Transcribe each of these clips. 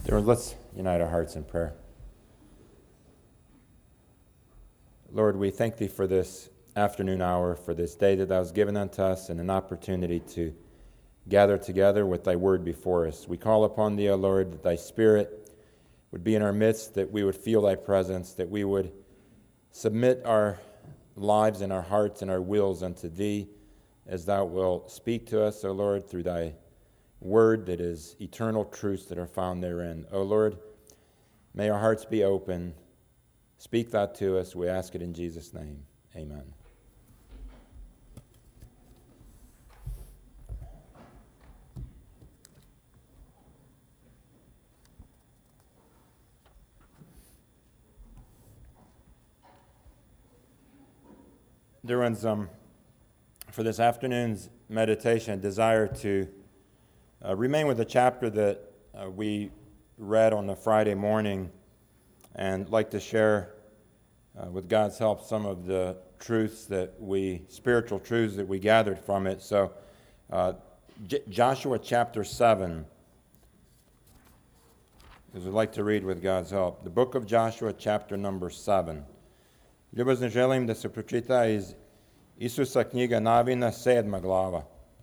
Dear Lord, let's unite our hearts in prayer. Lord, we thank Thee for this afternoon hour, for this day that Thou hast given unto us, and an opportunity to gather together with Thy word before us. We call upon Thee, O Lord, that Thy Spirit would be in our midst, that we would feel Thy presence, that we would submit our lives and our hearts and our wills unto Thee, as Thou wilt speak to us, O Lord, through Thy word that is eternal truths that are found therein. O Lord, may our hearts be open. Speak Thou to us. We ask it in Jesus' name. Amen. Dear ones, for this afternoon's meditation, I desire to remain with the chapter that we read on the Friday morning, and like to share, with God's help, some of the spiritual truths that we gathered from it. So, Joshua chapter 7, as we'd like to read with God's help. The book of Joshua chapter number 7. Ljubazno želim da se pročita iz Isusa knjiga Navina, 7. glava.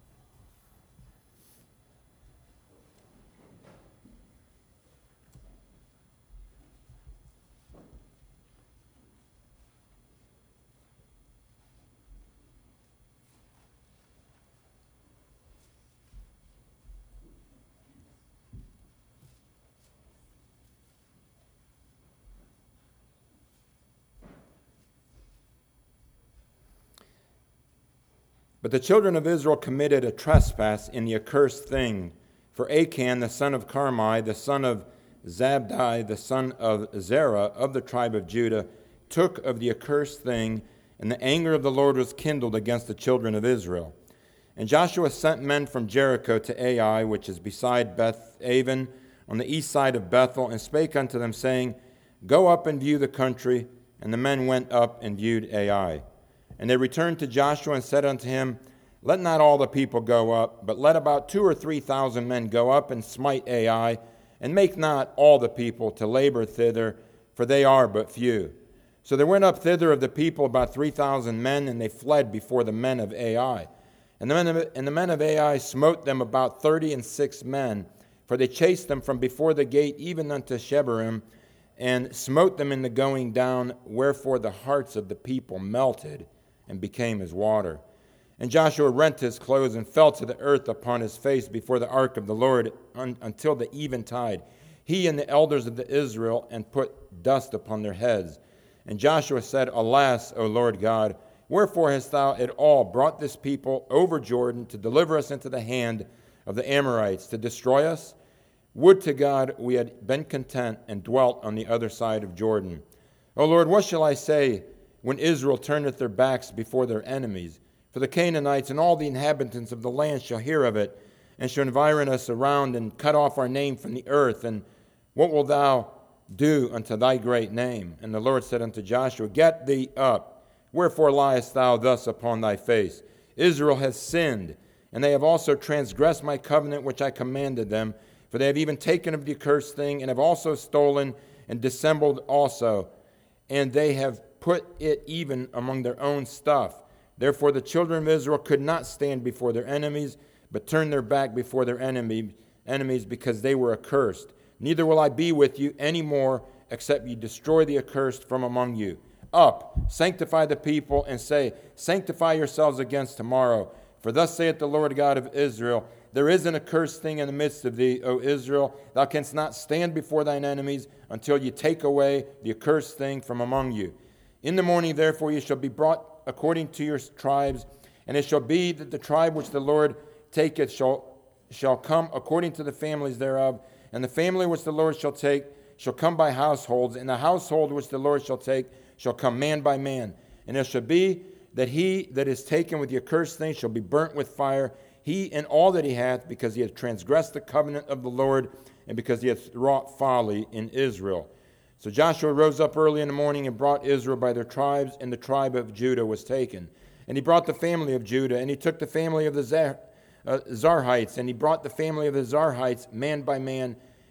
But the children of Israel committed a trespass in the accursed thing. For Achan, the son of Carmi, the son of Zabdi, the son of Zerah, of the tribe of Judah, took of the accursed thing, and the anger of the Lord was kindled against the children of Israel. And Joshua sent men from Jericho to Ai, which is beside Beth-aven, on the east side of Bethel, and spake unto them, saying, Go up and view the country. And the men went up and viewed Ai. And they returned to Joshua and said unto him, Let not all the people go up, but let about 2,000 or 3,000 men go up and smite Ai, and make not all the people to labor thither, for they are but few. So there went up thither of the people about 3,000 men, and they fled before the men of Ai. And the men of Ai smote them about 36 men, for they chased them from before the gate even unto Shebarim, and smote them in the going down, wherefore the hearts of the people melted, and became as water. And Joshua rent his clothes and fell to the earth upon his face before the ark of the Lord until the eventide, he and the elders of Israel, and put dust upon their heads. And Joshua said, Alas, O Lord God, wherefore hast thou at all brought this people over Jordan to deliver us into the hand of the Amorites, to destroy us? Would to God we had been content and dwelt on the other side of Jordan. O Lord, what shall I say when Israel turneth their backs before their enemies? For the Canaanites and all the inhabitants of the land shall hear of it, and shall environ us around, and cut off our name from the earth. And what wilt thou do unto thy great name? And the Lord said unto Joshua, Get thee up. Wherefore liest thou thus upon thy face? Israel has sinned, and they have also transgressed my covenant which I commanded them. For they have even taken of the accursed thing, and have also stolen and dissembled also. And they have put it even among their own stuff. Therefore the children of Israel could not stand before their enemies, but turned their back before their enemies, because they were accursed. Neither will I be with you any more, except you destroy the accursed from among you. Up, sanctify the people, and say, Sanctify yourselves against tomorrow. For thus saith the Lord God of Israel, There is an accursed thing in the midst of thee, O Israel. Thou canst not stand before thine enemies until you take away the accursed thing from among you. In the morning, therefore, you shall be brought according to your tribes, and it shall be that the tribe which the Lord taketh shall come according to the families thereof, and the family which the Lord shall take shall come by households, and the household which the Lord shall take shall come man by man. And it shall be that he that is taken with the accursed thing shall be burnt with fire, he and all that he hath, because he hath transgressed the covenant of the Lord, and because he hath wrought folly in Israel. So Joshua rose up early in the morning and brought Israel by their tribes, and the tribe of Judah was taken. And he brought the family of Judah, and he took the family of the Zarhites, and he brought the family of the Zarhites man by man,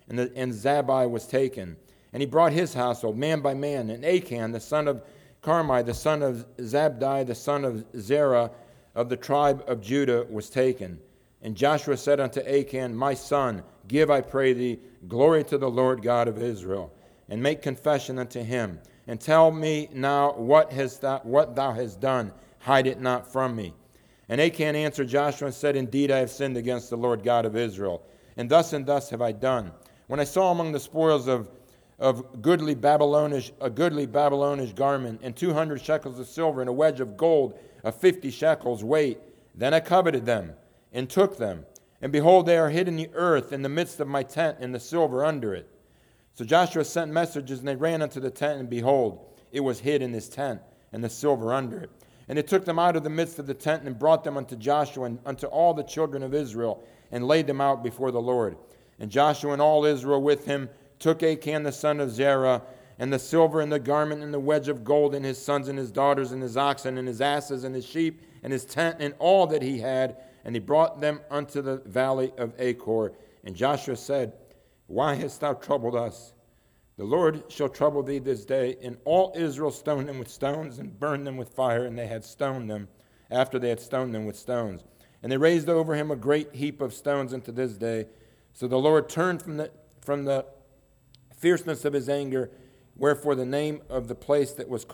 and Zabai was taken. And he brought his household, man by man, and Achan, the son of Carmi, the son of Zabdi, the son of Zerah, of the tribe of Judah, was taken. And Joshua said unto Achan, My son, give, I pray thee, glory to the Lord God of Israel, and make confession unto him, and tell me now what thou hast done, hide it not from me. And Achan answered Joshua and said, Indeed, I have sinned against the Lord God of Israel, and thus have I done. When I saw among the spoils of a goodly Babylonish garment, and 200 shekels of silver, and a wedge of gold of 50 shekels weight, then I coveted them, and took them. And behold, they are hid in the earth in the midst of my tent, and the silver under it. So Joshua sent messengers, and they ran unto the tent, and behold, it was hid in his tent, and the silver under it. And they took them out of the midst of the tent, and brought them unto Joshua and unto all the children of Israel, and laid them out before the Lord. And Joshua and all Israel with him took Achan the son of Zerah, and the silver and the garment and the wedge of gold, and his sons and his daughters and his oxen and his asses and his sheep and his tent and all that he had, and he brought them unto the valley of Achor. And Joshua said, Why hast thou troubled us? The Lord shall trouble thee this day. And all Israel stoned them with stones and burned them with fire, and they had stoned them after they had stoned them with stones. And they raised over him a great heap of stones unto this day. So the Lord turned from the fierceness of his anger, wherefore the name of that place was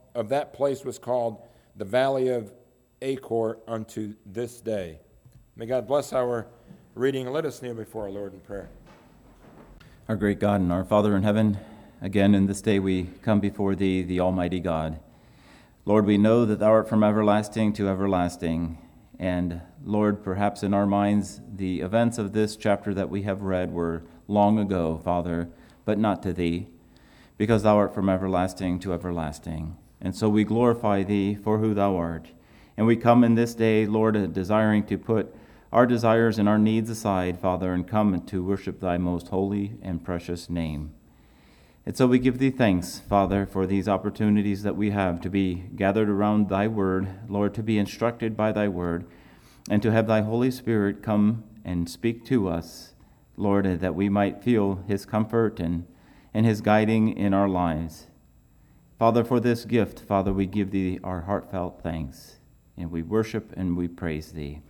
called the Valley of Achor unto this day. May God bless our reading, and let us kneel before our Lord in prayer. Our great God and our Father in heaven, again in this day we come before Thee, the Almighty God. Lord, we know that Thou art from everlasting to everlasting, and Lord, perhaps in our minds the events of this chapter that we have read were long ago, Father, but not to Thee, because Thou art from everlasting to everlasting. And so we glorify Thee for who Thou art. And we come in this day, Lord, desiring to put our desires and our needs aside, Father, and come to worship Thy most holy and precious name. And so we give Thee thanks, Father, for these opportunities that we have to be gathered around Thy word, Lord, to be instructed by Thy word, and to have Thy Holy Spirit come and speak to us, Lord, that we might feel His comfort and His guiding in our lives. Father, for this gift, Father, we give Thee our heartfelt thanks, and we worship and we praise Thee.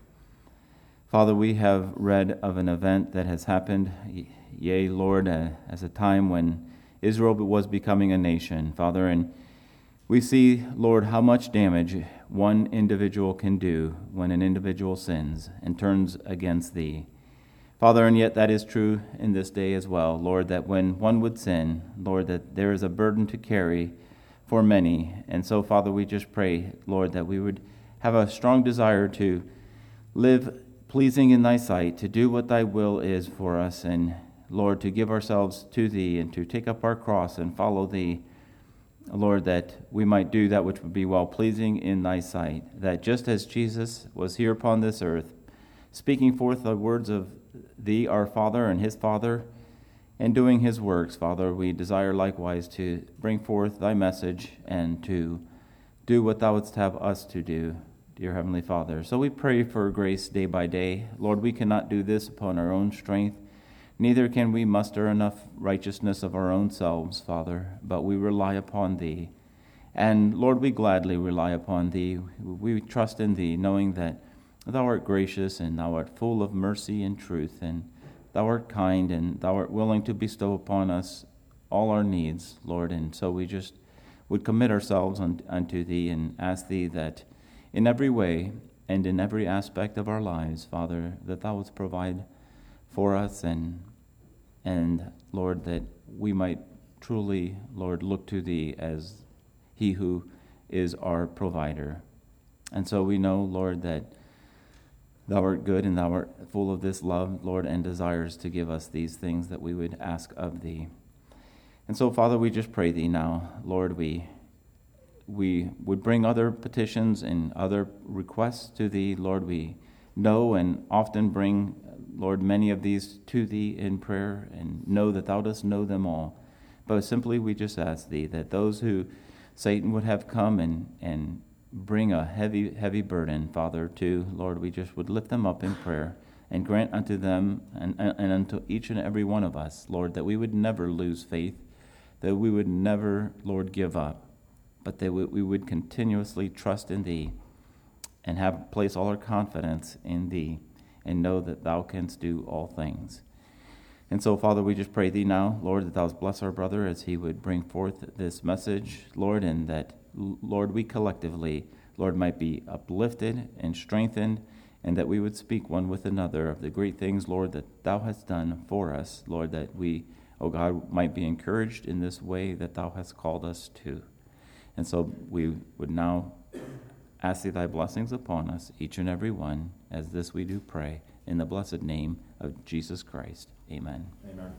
Father, we have read of an event that has happened, yea, Lord, as a time when Israel was becoming a nation, Father, and we see, Lord, how much damage one individual can do when an individual sins and turns against Thee. Father, and yet that is true in this day as well, Lord, that when one would sin, Lord, that there is a burden to carry for many. And so, Father, we just pray, Lord, that we would have a strong desire to live pleasing in Thy sight, to do what Thy will is for us, and, Lord, to give ourselves to Thee and to take up our cross and follow Thee, Lord, that we might do that which would be well-pleasing in Thy sight, that just as Jesus was here upon this earth, speaking forth the words of Thee, our Father, and His Father, and doing His works, Father, we desire likewise to bring forth Thy message and to do what Thou wouldst have us to do, dear Heavenly Father. So we pray for grace day by day. Lord, we cannot do this upon our own strength, neither can we muster enough righteousness of our own selves, Father, but we rely upon Thee. And Lord, we gladly rely upon Thee. We trust in Thee, knowing that Thou art gracious, and Thou art full of mercy and truth, and Thou art kind, and Thou art willing to bestow upon us all our needs, Lord. And so we just would commit ourselves unto Thee and ask Thee that in every way and in every aspect of our lives, Father, that Thou wouldst provide for us, and Lord, that we might truly, Lord, look to Thee as He who is our provider. And so we know, Lord, that Thou art good and Thou art full of this love, Lord, and desires to give us these things that we would ask of Thee. And so, Father, we just pray Thee now, Lord, we would bring other petitions and other requests to Thee. Lord, we know and often bring, Lord, many of these to Thee in prayer, and know that Thou dost know them all. But simply we just ask Thee that those who Satan would have come and bring a heavy burden, Father, to, Lord, we just would lift them up in prayer and grant unto them and unto each and every one of us, Lord, that we would never lose faith, that we would never, Lord, give up, but that we would continuously trust in Thee and place all our confidence in Thee and know that Thou canst do all things. And so, Father, we just pray Thee now, Lord, that Thou bless our brother as he would bring forth this message, Lord, and that, Lord, we collectively, Lord, might be uplifted and strengthened, and that we would speak one with another of the great things, Lord, that Thou hast done for us, Lord, that we, O God, might be encouraged in this way that Thou hast called us to. And so we would now ask Thee Thy blessings upon us, each and every one, as this we do pray, in the blessed name of Jesus Christ. Amen. Amen.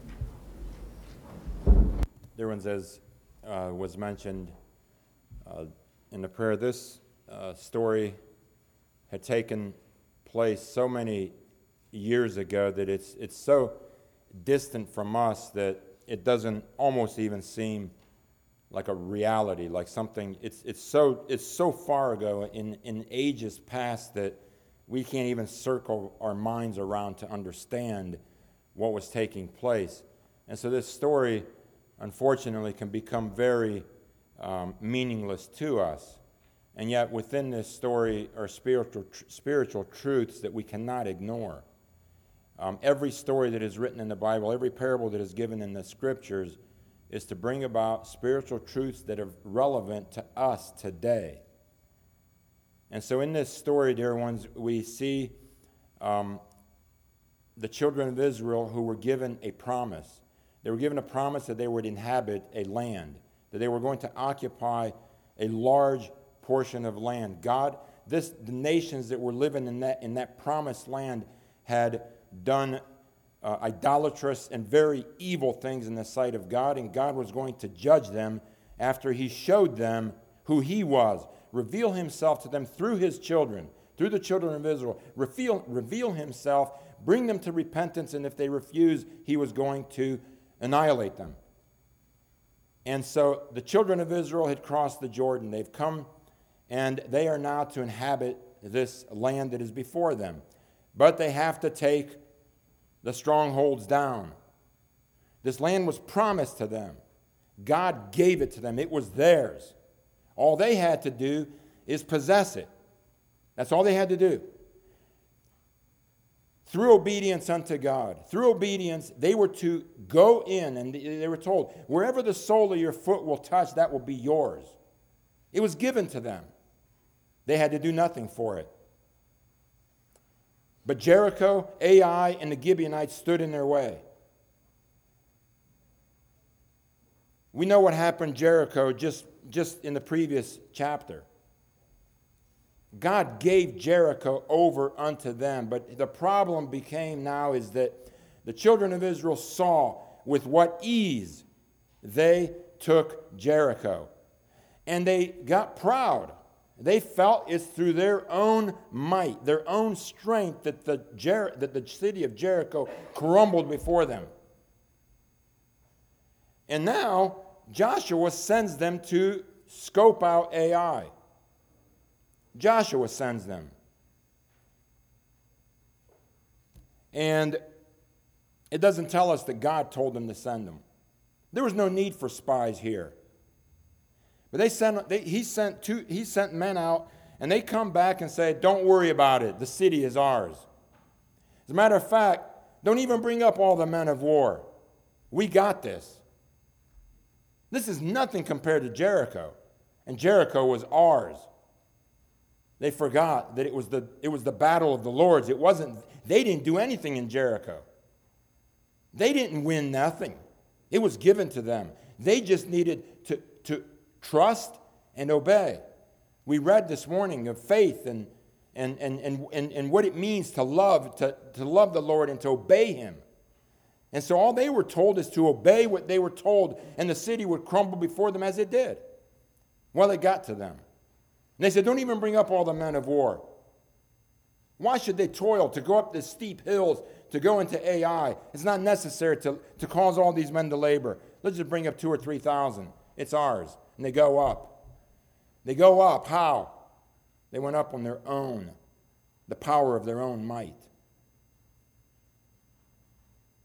Dear ones, as was mentioned in the prayer, this story had taken place so many years ago that it's so distant from us that it doesn't almost even seem like a reality, like something. It's so far ago in ages past that we can't even circle our minds around to understand what was taking place. And so this story, unfortunately, can become very meaningless to us. And yet within this story are spiritual truths that we cannot ignore. Every story that is written in the Bible, every parable that is given in the Scriptures is to bring about spiritual truths that are relevant to us today. And so in this story, dear ones, we see the children of Israel who were given a promise. They were given a promise that they would inhabit a land, that they were going to occupy a large portion of land. The nations that were living in that promised land had done idolatrous and very evil things in the sight of God, and God was going to judge them after He showed them who He was, reveal Himself to them through His children, through the children of Israel, reveal Himself, bring them to repentance, and if they refuse, He was going to annihilate them. And so the children of Israel had crossed the Jordan. They've come, and they are now to inhabit this land that is before them. But they have to take the strongholds down. This land was promised to them. God gave it to them. It was theirs. All they had to do is possess it. That's all they had to do. Through obedience unto God, through obedience, they were to go in, and they were told, wherever the sole of your foot will touch, that will be yours. It was given to them. They had to do nothing for it. But Jericho, Ai, and the Gibeonites stood in their way. We know what happened to Jericho just in the previous chapter. God gave Jericho over unto them, but the problem became now is that the children of Israel saw with what ease they took Jericho. And they got proud. They felt it's through their own might, their own strength, that the city of Jericho crumbled before them. And now Joshua sends them to scope out Ai. Joshua sends them. And it doesn't tell us that God told them to send them. There was no need for spies here. But he sent men out, and they come back and say, don't worry about it. The city is ours. As a matter of fact, don't even bring up all the men of war. We got this. This is nothing compared to Jericho. And Jericho was ours. They forgot that it was the battle of the Lord's. They didn't do anything in Jericho. They didn't win nothing. It was given to them. They just needed to trust and obey. We read this morning of faith and what it means to love the Lord and to obey Him. And so all they were told is to obey what they were told, and the city would crumble before them as it did. Well, it got to them. And they said, don't even bring up all the men of war. Why should they toil to go up the steep hills to go into Ai? It's not necessary to cause all these men to labor. Let's just bring up 2,000 or 3,000. It's ours. And they go up. They go up. How? They went up on their own, the power of their own might.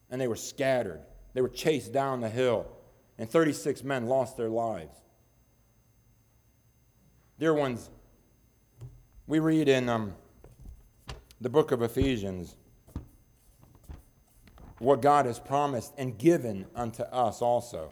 and they were scattered. They were chased down the hill, and 36 men lost their lives. Dear ones, we read in the book of Ephesians what God has promised and given unto us also.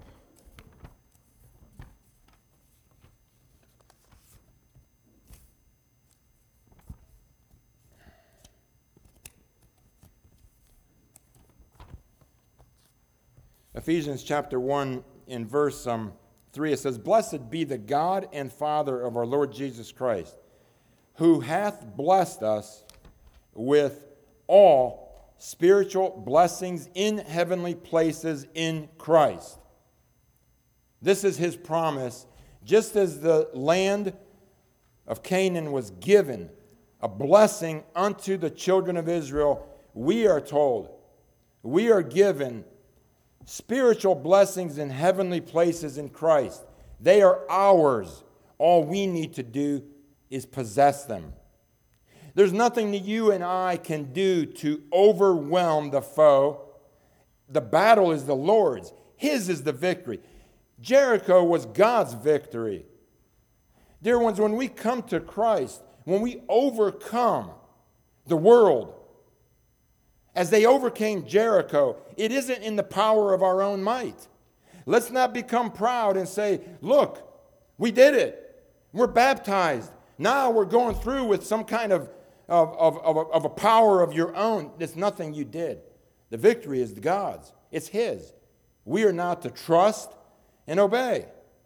Ephesians chapter 1 in verse 3, it says, "Blessed be the God and Father of our Lord Jesus Christ, who hath blessed us with all spiritual blessings in heavenly places in Christ." This is his promise. Just as the land of Canaan was given a blessing unto the children of Israel, we are told, we are given spiritual blessings in heavenly places in Christ. They are ours. All we need to do is possess them. There's nothing that you and I can do to overwhelm the foe. The battle is the Lord's. His is the victory. Jericho was God's victory. Dear ones, when we come to Christ, when we overcome the world, as they overcame Jericho, it isn't in the power of our own might. Let's not become proud and say, look, we did it. We're baptized. Now we're going through with some kind of a power of your own. It's nothing you did. The victory is God's. It's His. We are now to trust and obey.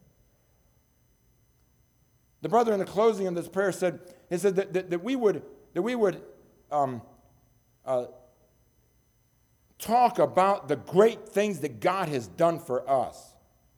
The brother in the closing of this prayer said, he said that we would talk about the great things that God has done for us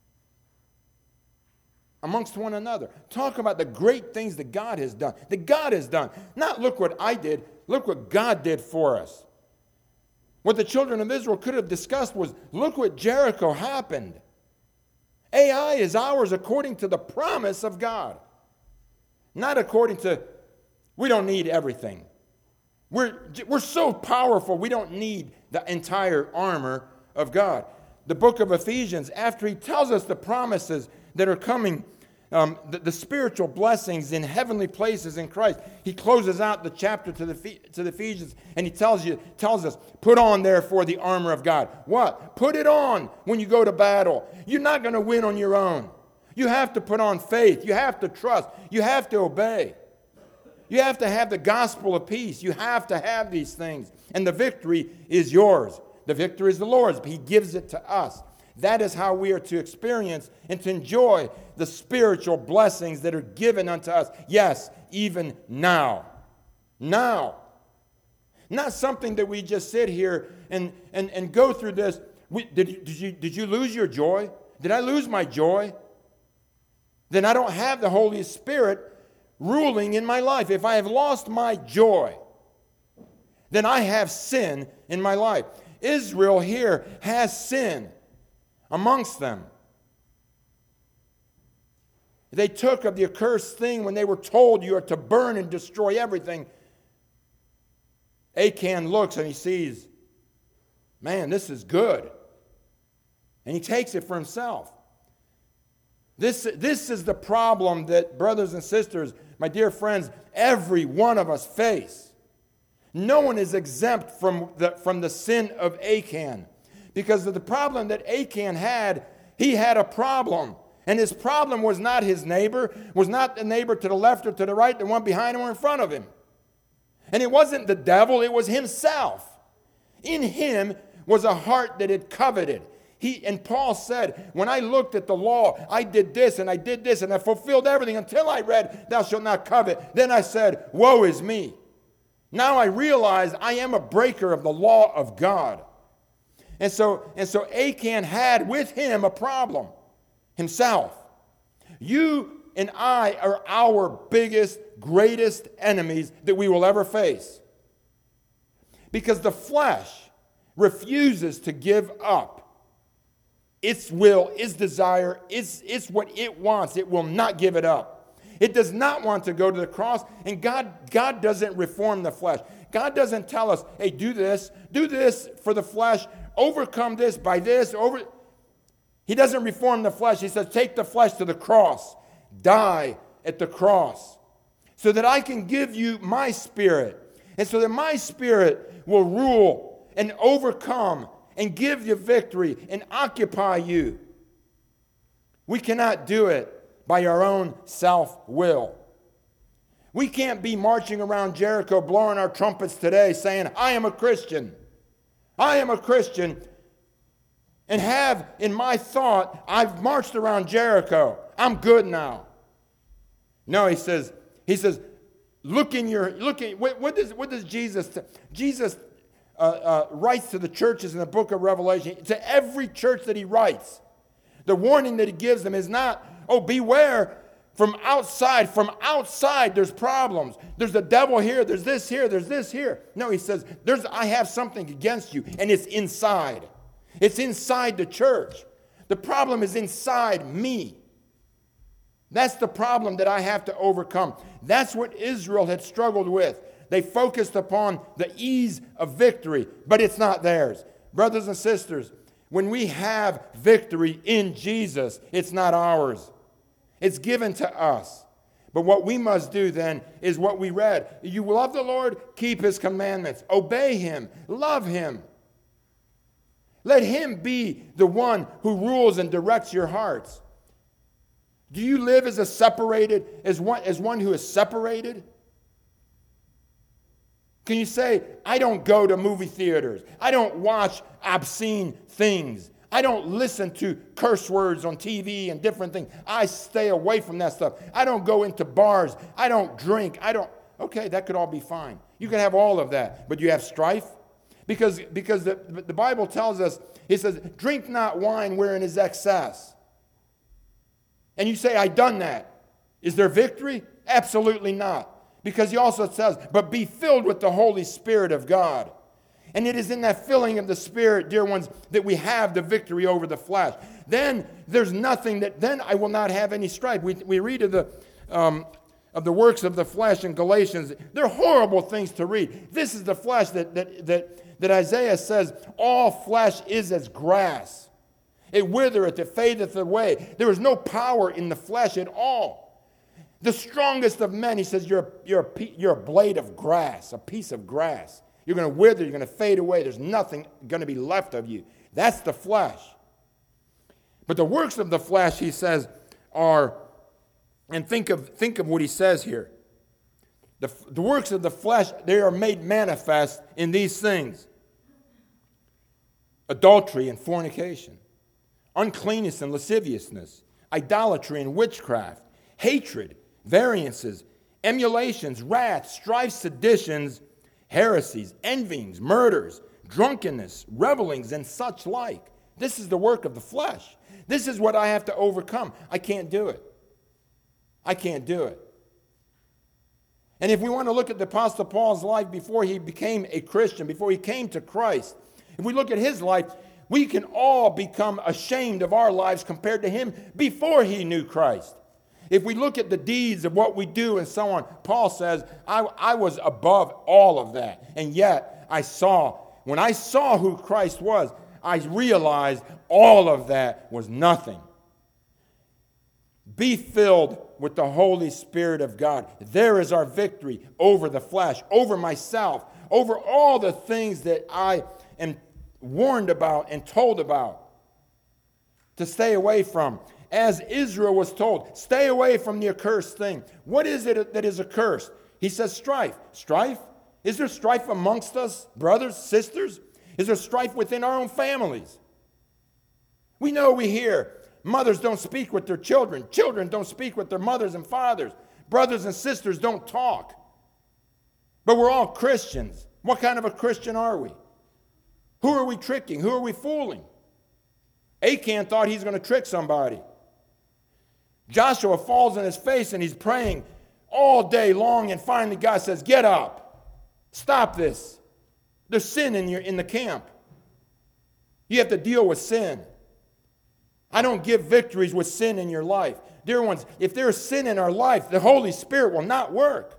amongst one another. Talk about the great things that God has done. That God has done. Not look what I did. Look what God did for us. What the children of Israel could have discussed was, look what Jericho happened. Ai is ours according to the promise of God. Not according to, we don't need everything. We're so powerful, we don't need the entire armor of God. The book of Ephesians, after he tells us the promises that are coming, the spiritual blessings in heavenly places in Christ, he closes out the chapter to the Ephesians, and he tells us, put on therefore the armor of God. What? Put it on when you go to battle. You're not going to win on your own. You have to put on faith. You have to trust. You have to obey. You have to have the gospel of peace. You have to have these things. And the victory is yours. The victory is the Lord's, but He gives it to us. That is how we are to experience and to enjoy the spiritual blessings that are given unto us. Yes, even now. Now. Not something that we just sit here and go through this. Did you lose your joy? Did I lose my joy? Then I don't have the Holy Spirit ruling in my life. If I have lost my joy, then I have sin in my life. Israel here has sin amongst them. They took of the accursed thing when they were told you are to burn and destroy everything. Achan looks and he sees, man, this is good. And he takes it for himself. This is the problem that, brothers and sisters, my dear friends, every one of us face. No one is exempt from the sin of Achan. Because of the problem that Achan had, he had a problem. And his problem was not his neighbor, was not the neighbor to the left or to the right, the one behind him or in front of him. And it wasn't the devil, it was himself. In him was a heart that had coveted. And Paul said, when I looked at the law, I did this and I did this and I fulfilled everything until I read, thou shalt not covet. Then I said, woe is me. Now I realize I am a breaker of the law of God. And so Achan had with him a problem, himself. You and I are our biggest, greatest enemies that we will ever face. Because the flesh refuses to give up its will, its desire, it's what it wants. It will not give it up. It does not want to go to the cross, and God doesn't reform the flesh. God doesn't tell us, hey, do this for the flesh, overcome this by this, He doesn't reform the flesh. He says, take the flesh to the cross, die at the cross, so that I can give you my Spirit, and so that my Spirit will rule and overcome and give you victory and occupy you. We cannot do it by our own self-will. We can't be marching around Jericho blowing our trumpets today saying, I am a Christian. I am a Christian. And have in my thought, I've marched around Jericho. I'm good now. No, he says, what does Jesus say? Jesus writes to the churches in the book of Revelation, to every church that he writes. The warning that he gives them is not, beware from outside. From outside, there's problems. There's the devil here, there's this here, there's this here. No, he says, I have something against you, and it's inside. It's inside the church. The problem is inside me. That's the problem that I have to overcome. That's what Israel had struggled with. They focused upon the ease of victory, but it's not theirs. Brothers and sisters, when we have victory in Jesus, it's not ours. It's given to us. But what we must do then is what we read. You love the Lord, keep his commandments, obey him, love him. Let him be the one who rules and directs your hearts. Do you live as one who is separated? Can you say, I don't go to movie theaters. I don't watch obscene things. I don't listen to curse words on TV and different things. I stay away from that stuff. I don't go into bars. I don't drink. Okay, that could all be fine. You can have all of that, but you have strife? Because the Bible tells us, it says, drink not wine wherein is excess. And you say, I done that. Is there victory? Absolutely not. Because he also says, but be filled with the Holy Spirit of God. And it is in that filling of the Spirit, dear ones, that we have the victory over the flesh. Then there's nothing then I will not have any strife. We read of the works of the flesh in Galatians. They're horrible things to read. This is the flesh that Isaiah says, all flesh is as grass. It withereth, it fadeth away. There is no power in the flesh at all. The strongest of men, he says, you're a blade of grass, a piece of grass. You're going to wither, you're going to fade away. There's nothing going to be left of you. That's the flesh. But the works of the flesh, he says, are, and think of what he says here. The works of the flesh, they are made manifest in these things. Adultery and fornication, uncleanness and lasciviousness, idolatry and witchcraft, hatred, variances, emulations, wrath, strife, seditions, heresies, envyings, murders, drunkenness, revelings, and such like. This is the work of the flesh. This is what I have to overcome. I can't do it. I can't do it. And if we want to look at the Apostle Paul's life before he became a Christian, before he came to Christ, if we look at his life, we can all become ashamed of our lives compared to him before he knew Christ. If we look at the deeds of what we do and so on, Paul says, I was above all of that. And yet when I saw who Christ was, I realized all of that was nothing. Be filled with the Holy Spirit of God. There is our victory over the flesh, over myself, over all the things that I am warned about and told about to stay away from. As Israel was told, stay away from the accursed thing. What is it that is accursed? He says strife. Strife? Is there strife amongst us, brothers, sisters? Is there strife within our own families? We hear mothers don't speak with their children. Children don't speak with their mothers and fathers. Brothers and sisters don't talk. But we're all Christians. What kind of a Christian are we? Who are we tricking? Who are we fooling? Achan thought he's going to trick somebody. Joshua falls on his face and he's praying all day long, and finally God says, get up. Stop this. There's sin in the camp. You have to deal with sin. I don't give victories with sin in your life. Dear ones, if there is sin in our life, the Holy Spirit will not work.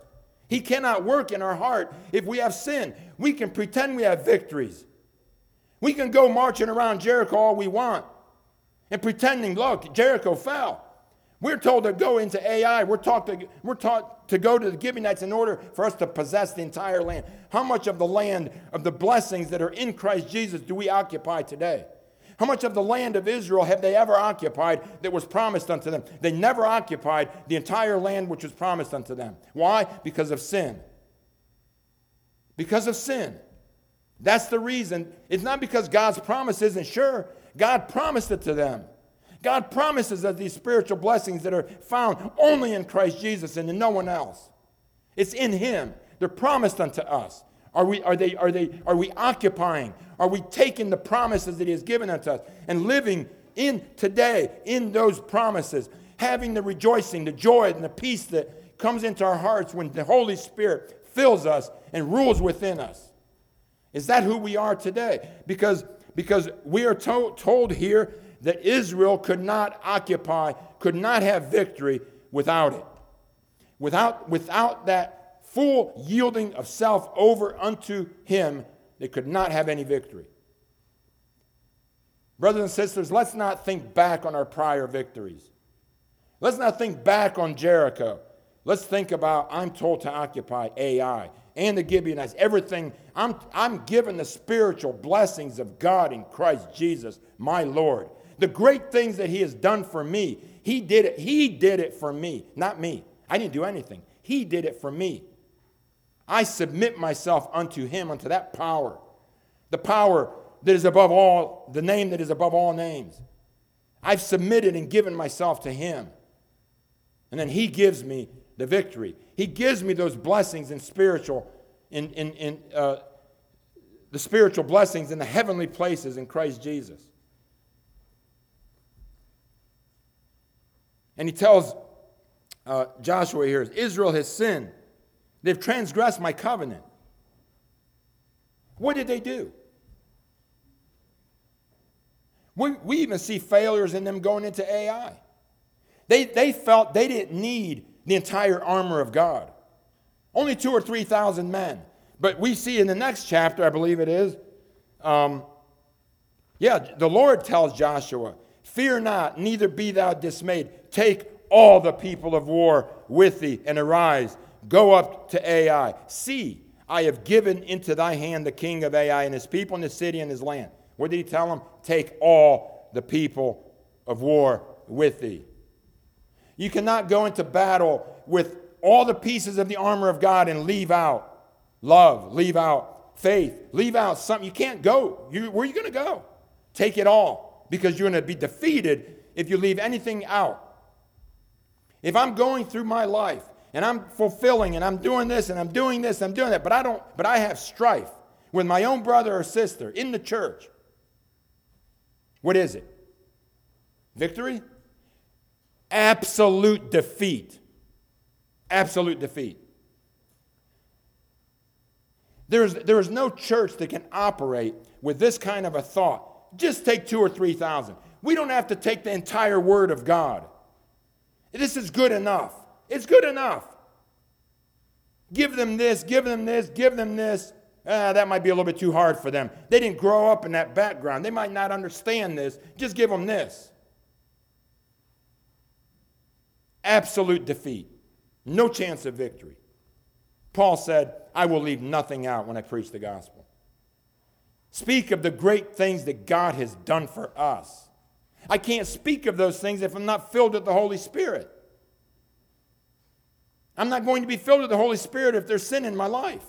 He cannot work in our heart if we have sin. We can pretend we have victories. We can go marching around Jericho all we want and pretending, look, Jericho fell. We're told to go into Ai. We're taught to go to the Gibeonites in order for us to possess the entire land. How much of the land of the blessings that are in Christ Jesus do we occupy today? How much of the land of Israel have they ever occupied that was promised unto them? They never occupied the entire land which was promised unto them. Why? Because of sin. Because of sin. That's the reason. It's not because God's promise isn't sure. God promised it to them. God promises us these spiritual blessings that are found only in Christ Jesus and in no one else. It's in Him. They're promised unto us. Are we occupying? Are we taking the promises that He has given unto us and living in today in those promises, having the rejoicing, the joy, and the peace that comes into our hearts when the Holy Spirit fills us and rules within us? Is that who we are today? Because we are told here that Israel could not occupy, could not have victory without it. Without that full yielding of self over unto Him, they could not have any victory. Brothers and sisters, let's not think back on our prior victories. Let's not think back on Jericho. Let's think about, I'm told to occupy Ai and the Gibeonites, everything. I'm given the spiritual blessings of God in Christ Jesus, my Lord. The great things that He has done for me, He did it. He did it for me, not me. I didn't do anything. He did it for me. I submit myself unto Him, unto that power. The power that is above all, the name that is above all names. I've submitted and given myself to Him. And then He gives me the victory. He gives me those blessings in spiritual, the spiritual blessings in the heavenly places in Christ Jesus. And He tells Joshua here, Israel has sinned. They've transgressed my covenant. What did they do? We even see failures in them going into Ai. They felt they didn't need the entire armor of God. Only 2,000 or 3,000 men. But we see in the next chapter, I believe it is, the Lord tells Joshua, fear not, neither be thou dismayed. Take all the people of war with thee, and arise. Go up to Ai. See, I have given into thy hand the king of Ai and his people and his city and his land. What did He tell them? Take all the people of war with thee. You cannot go into battle with all the pieces of the armor of God and leave out love, leave out faith, leave out something. You can't go. Where are you going to go? Take it all, because you're going to be defeated if you leave anything out. If I'm going through my life and I'm fulfilling and I'm doing this and I'm doing this, I'm doing that, but I have strife with my own brother or sister in the church, what is it? Victory? Absolute defeat. Absolute defeat. There is no church that can operate with this kind of a thought. Just take 2,000 or 3,000. We don't have to take the entire Word of God. This is good enough. It's good enough. Give them this, give them this, give them this. That might be a little bit too hard for them. They didn't grow up in that background. They might not understand this. Just give them this. Absolute defeat. No chance of victory. Paul said, I will leave nothing out when I preach the gospel. Speak of the great things that God has done for us. I can't speak of those things if I'm not filled with the Holy Spirit. I'm not going to be filled with the Holy Spirit if there's sin in my life.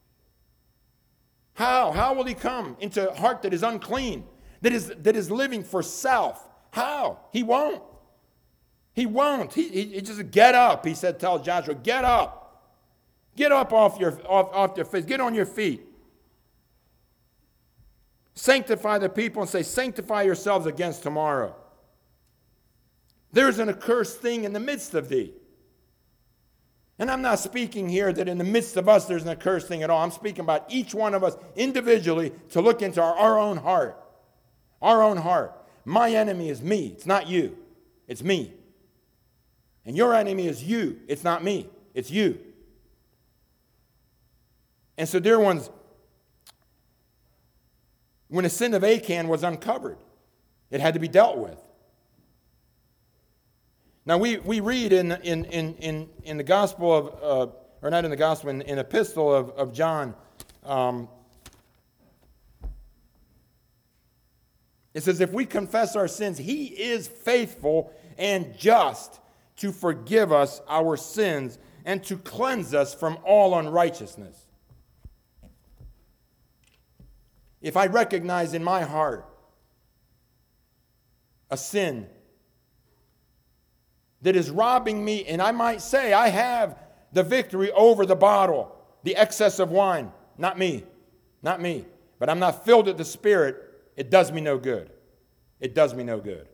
How? How will He come into a heart that is unclean, that is living for self? How? He won't. He won't. He just get up. He said, tell Joshua, get up. Get up off your face. Get on your feet. Sanctify the people and say, sanctify yourselves against tomorrow. There's an accursed thing in the midst of thee. And I'm not speaking here that in the midst of us there's an accursed thing at all. I'm speaking about each one of us individually to look into our own heart. Our own heart. My enemy is me. It's not you. It's me. And your enemy is you. It's not me. It's you. And so, dear ones, when the sin of Achan was uncovered, it had to be dealt with. Now, we read in the Gospel of, or not in the Gospel, in Epistle of John, it says, if we confess our sins, he is faithful and just to forgive us our sins and to cleanse us from all unrighteousness. If I recognize in my heart a sin that is robbing me, and I might say I have the victory over the bottle, the excess of wine, not me, but I'm not filled with the Spirit, it does me no good. It does me no good.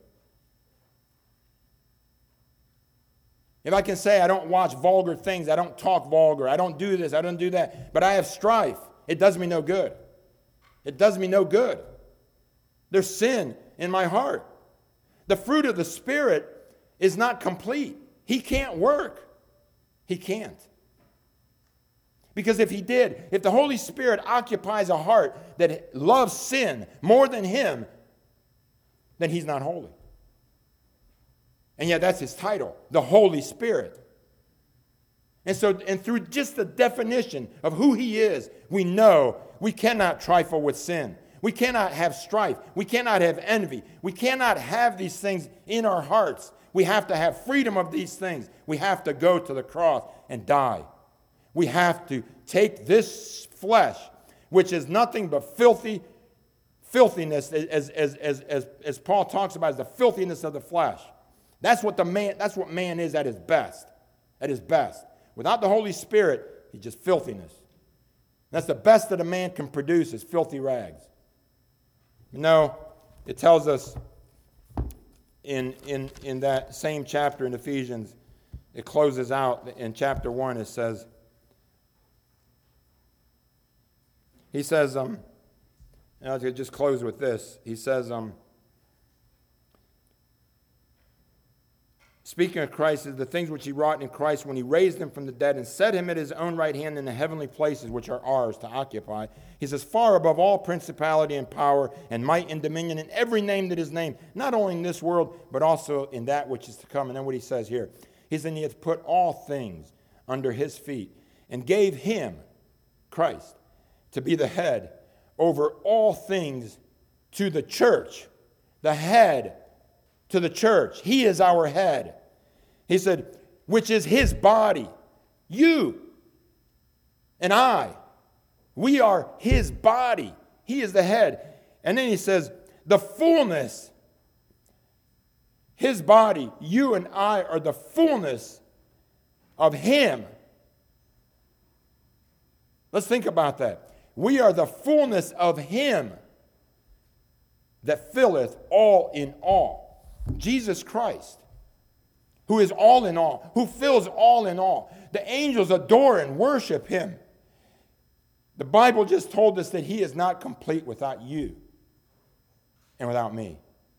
If I can say I don't watch vulgar things, I don't talk vulgar, I don't do this, I don't do that, but I have strife, it does me no good. It does me no good. There's sin in my heart. The fruit of the Spirit is not complete. He can't work. He can't. Because if he did, if the Holy Spirit occupies a heart that loves sin more than him, then he's not holy. And yet that's his title, the Holy Spirit. And so, and through just the definition of who he is, we know we cannot trifle with sin. We cannot have strife. We cannot have envy. We cannot have these things in our hearts. We have to have freedom of these things. We have to go to the cross and die. We have to take this flesh, which is nothing but filthiness, as Paul talks about, is the filthiness of the flesh. That's what man is at his best. At his best. Without the Holy Spirit, he's just filthiness. That's the best that a man can produce is filthy rags. No, it tells us in that same chapter in Ephesians, it closes out in chapter 1, it says, and I'll just close with this. He says, speaking of Christ, the things which he wrought in Christ when he raised him from the dead and set him at his own right hand in the heavenly places which are ours to occupy. He says, far above all principality and power and might and dominion and every name that is named, not only in this world, but also in that which is to come. And then what he says here, he said, he hath put all things under his feet and gave him, Christ, to be the head over all things to the church. The head to the church. He is our head. He said, which is his body. You and I, we are his body. He is the head. And then he says, the fullness, his body, you and I are the fullness of him. Let's think about that. We are the fullness of him that filleth all in all. Jesus Christ, who is all in all, who fills all in all. The angels adore and worship him. The Bible just told us that he is not complete without you and without me.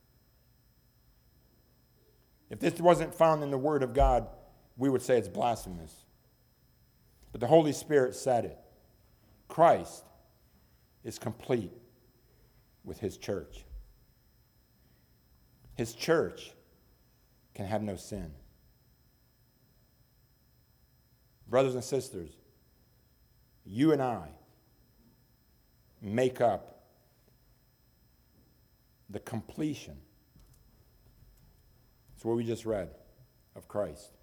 If this wasn't found in the Word of God, we would say it's blasphemous. But the Holy Spirit said it. Christ is complete with his church. His church can have no sin. Brothers and sisters, you and I make up the completion. It's what we just read of Christ.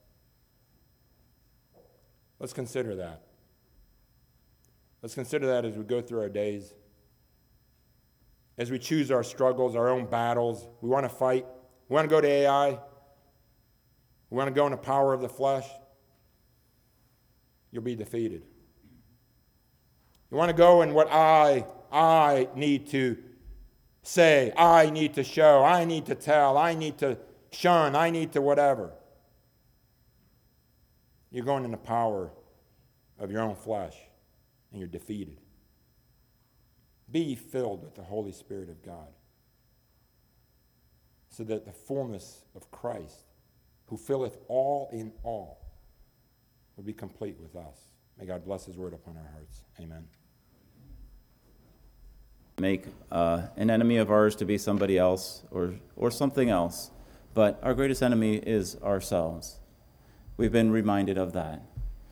Let's consider that. Let's consider that as we go through our days. As we choose our struggles, our own battles. We want to fight. We want to go to AI. We want to go in the power of the flesh. You'll be defeated. You want to go in what I need to say, I need to show, I need to tell, I need to shun, I need to whatever. You're going in the power of your own flesh, and you're defeated. Be filled with the Holy Spirit of God, so that the fullness of Christ, who filleth all in all, will be complete with us. May God bless his word upon our hearts. Amen. Make an enemy of ours to be somebody else or something else, but our greatest enemy is ourselves. We've been reminded of that.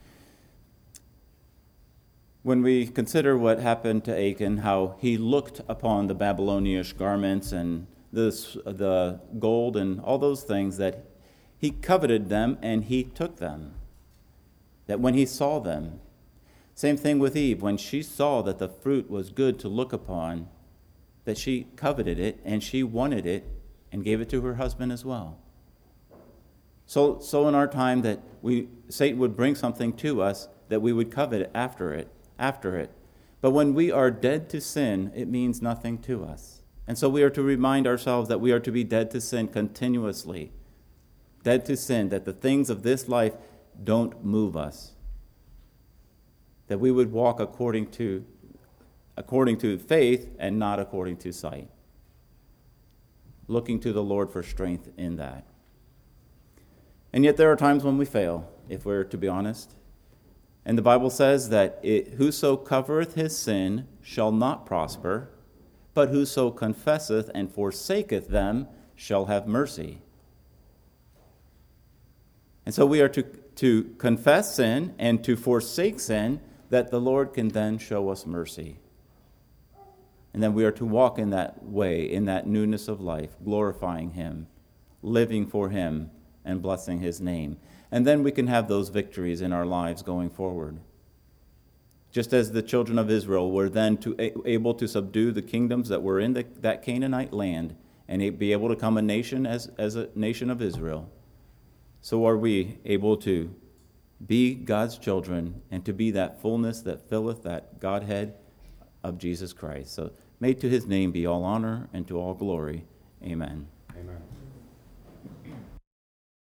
When we consider what happened to Achan, how he looked upon the Babylonish garments and the gold and all those things, that he coveted them and he took them. That when he saw them, same thing with Eve, when she saw that the fruit was good to look upon, that she coveted it and she wanted it and gave it to her husband as well. So in our time that Satan would bring something to us that we would covet after it. But when we are dead to sin, it means nothing to us. And so we are to remind ourselves that we are to be dead to sin continuously. Dead to sin, that the things of this life don't move us. That we would walk according to faith and not according to sight. Looking to the Lord for strength in that. And yet there are times when we fail, if we're to be honest. And the Bible says that whoso covereth his sin shall not prosper, but whoso confesseth and forsaketh them shall have mercy. And so we are to confess sin and to forsake sin, that the Lord can then show us mercy. And then we are to walk in that way, in that newness of life, glorifying him, living for him, and blessing his name. And then we can have those victories in our lives going forward. Just as the children of Israel were then able to subdue the kingdoms that were in that Canaanite land and be able to become a nation as a nation of Israel, so are we able to be God's children and to be that fullness that filleth that Godhead of Jesus Christ. So may to his name be all honor and to all glory. Amen. Amen.